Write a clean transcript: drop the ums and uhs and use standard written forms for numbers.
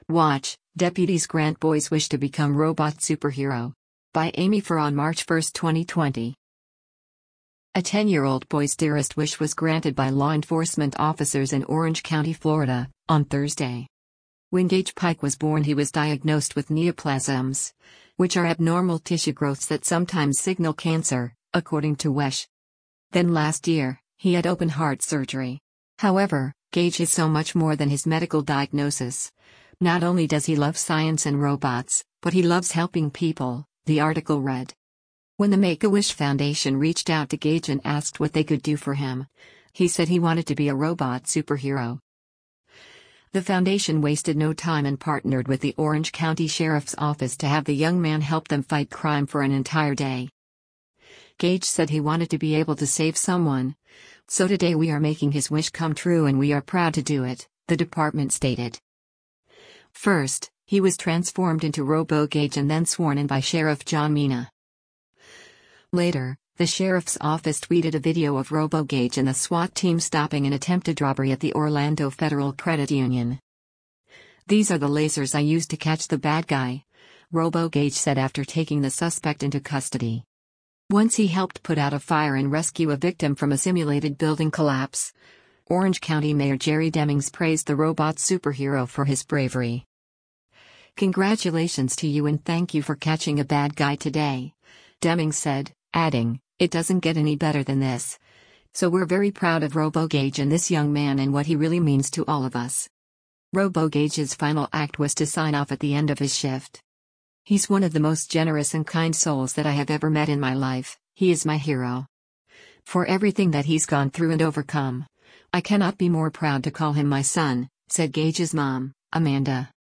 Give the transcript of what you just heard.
Watch, Deputies grant boy's wish to become robot superhero. By Amy Farr on March 1, 2020. A 10-year-old boy's dearest wish was granted by law enforcement officers in Orange County, Florida, on Thursday. When Gage Pike was born, he was diagnosed with neoplasms, which are abnormal tissue growths that sometimes signal cancer, according to WESH. Then last year, he had open heart surgery. However, Gage is so much more than his medical diagnosis. Not only does he love science and robots, but he loves helping people, the article read. When the Make-A-Wish Foundation reached out to Gage and asked what they could do for him, he said he wanted to be a robot superhero. The foundation wasted no time and partnered with the Orange County Sheriff's Office to have the young man help them fight crime for an entire day. Gage said he wanted to be able to save someone. So today we are making his wish come true and we are proud to do it, the department stated. First, he was transformed into Robo Gage and then sworn in by Sheriff John Mina. Later, the sheriff's office tweeted a video of Robo Gage and the SWAT team stopping an attempted robbery at the Orlando Federal Credit Union. "These are the lasers I used to catch the bad guy," Robo Gage said after taking the suspect into custody. Once he helped put out a fire and rescue a victim from a simulated building collapse. Orange County Mayor Jerry Demings praised the robot superhero for his bravery. "Congratulations to you and thank you for catching a bad guy today," Demings said, adding, "It doesn't get any better than this. So we're very proud of Robo Gage and this young man and what he really means to all of us." Robo Gage's final act was to sign off at the end of his shift. "He's one of the most generous and kind souls that I have ever met in my life. He is my hero. For everything that he's gone through and overcome, I cannot be more proud to call him my son," said Gage's mom, Amanda.